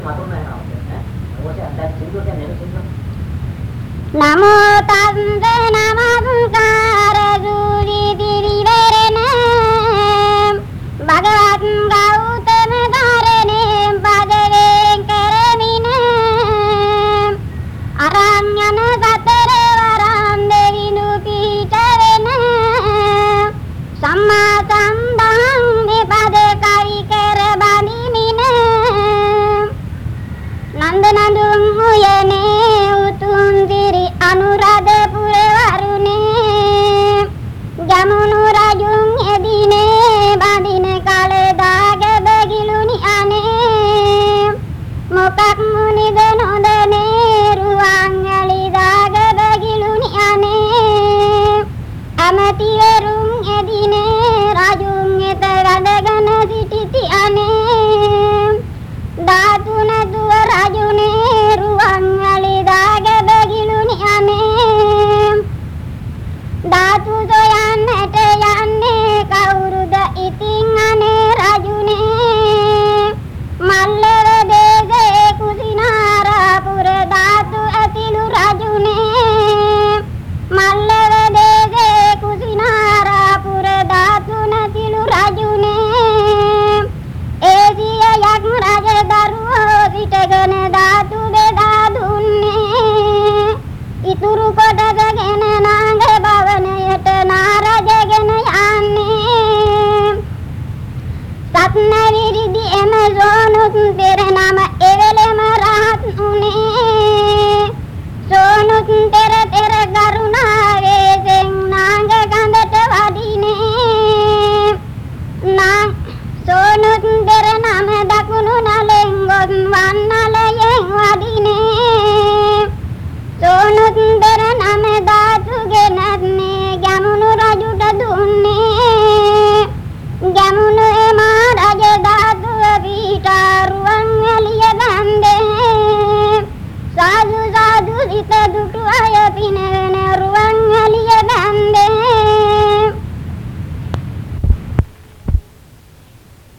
නමෝ තස්ස නමස්කාර සූරි දිවිවරණ භගවත් ගෞතම ධරණේ පදවේ කරමින අරඤ්ඤන සතර වරන් දෙවිනු පීඨ වෙන සම්මා සම්බුද්ධං නිපද කවි කර බඳිමින නන්දනඳුන් උයනේ උතුම් දිරි අනුරාධපුර වරුනේ ගමුණු රජුන් එදිනේ බඳින කල දාග බගිලුනි අනේ මොකක් මුනිදන